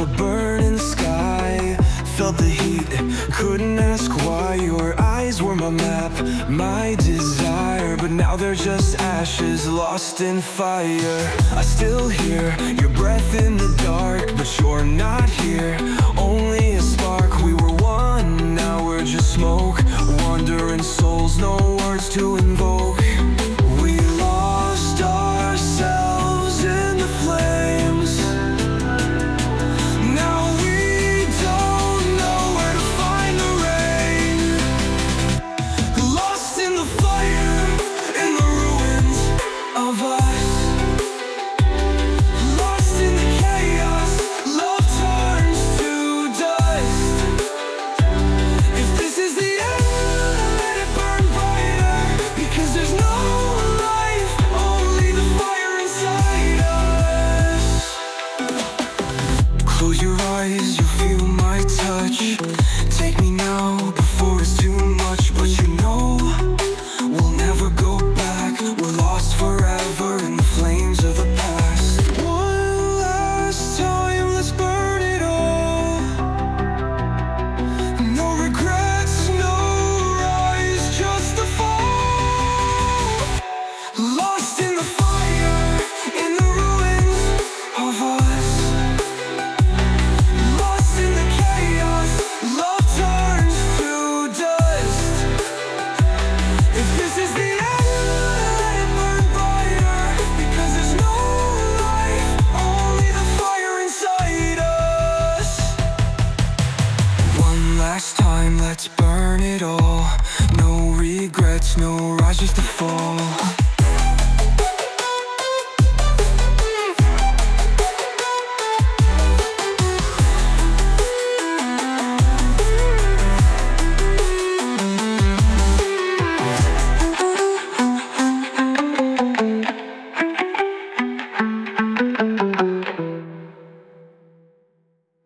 burn in the sky. Felt the heat, couldn't ask why. Your eyes were my map, my desire. But now they're just ashes, lost in fire. I still hear your breath in the dark, but you're not here, only a spark. We were one, now we're just smoke. Wandering souls, no words to invoke. We lost ourselves in the flames. Now we don't know where to find the rain. Lost in the fire, in the ruins of us. Lost in the chaos, love turns to dust. If this is the end, let it burn brighter, because there's no life, only the fire inside us. Close your eyes, you'll feel my touch. Take me now, before it's too much. But you know, we'll never go back. We're lost forever in the flames of the past. One last time, let's burn it all. No regrets, no rise, just the fall. Lost in the fire, in the ruins of us. Lost in the chaos, love turns to dust. If this is the end, let it burn brighter, because there's no life, only the fire inside us. One last time, let's burn it all. No regrets, no rise, just a fall.